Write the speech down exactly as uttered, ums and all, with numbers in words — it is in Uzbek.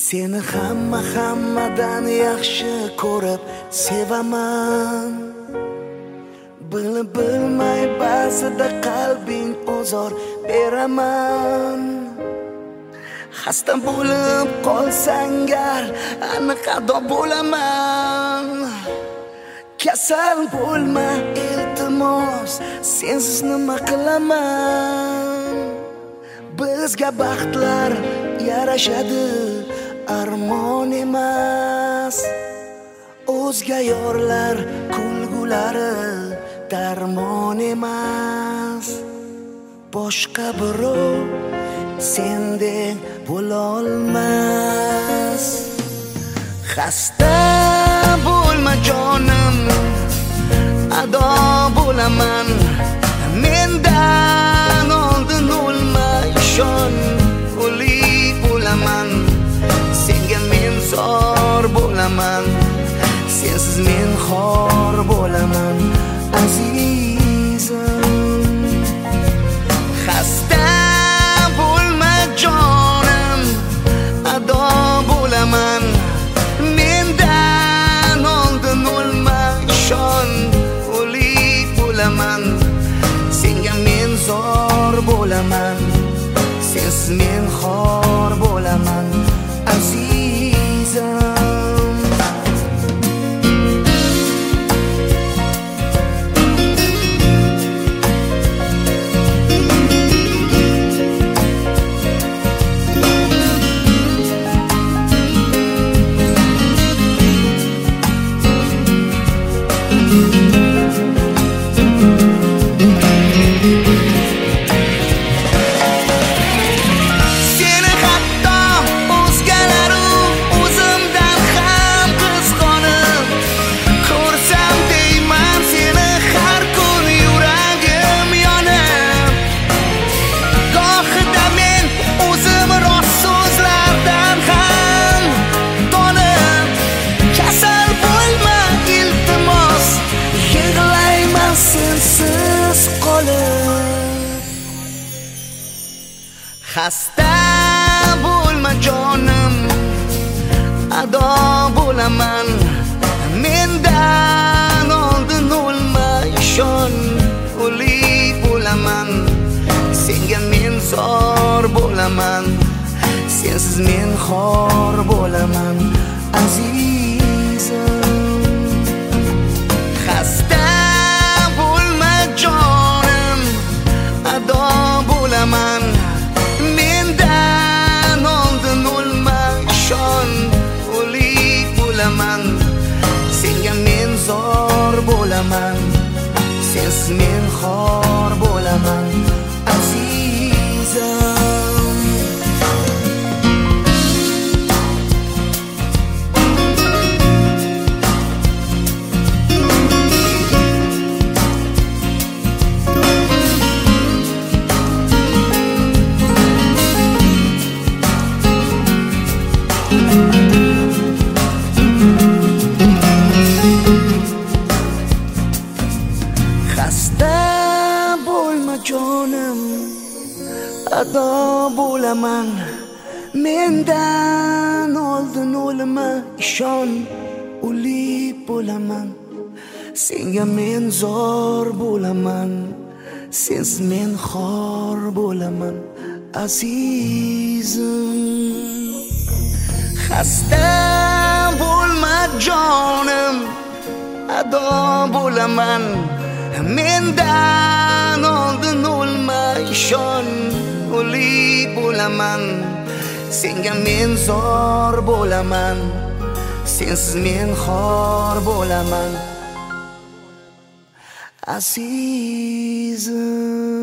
Seni hamma hammadan yaxshi ko'rib sevaman. Bilib bilmay ba'zida qalbing ozor beraman. Xasta bo'lib qolsang gar aniq ado bo'laman. Kasal bo'lma iltimos, sensiz nima qilaman? Bizga baxtlar yarashadi, armon emas. O'zga yorlar kulgulari darmon emas. Boshqa birov sendek bo'lolmas. Xasta bo'lma jonim, ado bo'laman. Mendan oldin o'lma, ishon, o'lik bo'laman. Senga men zor bo'laman, sensiz men xor bo'laman azizim. Xasta bo'lma jonim, ado bo'laman. Mendan oldin o'lma, ishon, o'lik bo'laman. Senga men zor bo'laman, sensiz men xor bo'laman azizim. Xasta bo'lma jonim, ado bo'laman. Mendan oldin o'lma, ishon, o'lik bo'laman. Senga men zor bo'laman, sensiz men xor bo'laman azizim. Xasta bo'lma jonim, ado bo'laman. Mendan oldin o'lma, ishon, o'lik bo'laman. Senga men zor bo'laman, sensiz men xor bo'laman azizim. Xasta bo'lma jonim, ado bo'laman. Mendan oldin o'lma, ishon, o'lik bo'laman. Senga men zor bo'laman, sensiz men xor bo'laman azizim. Xasta bo'lma jonim, ado bo'laman. Mendan oldin o'lma, ishon, o'lik bo'laman. Senga men zor bo'laman, sensiz men xor bo'laman azizim.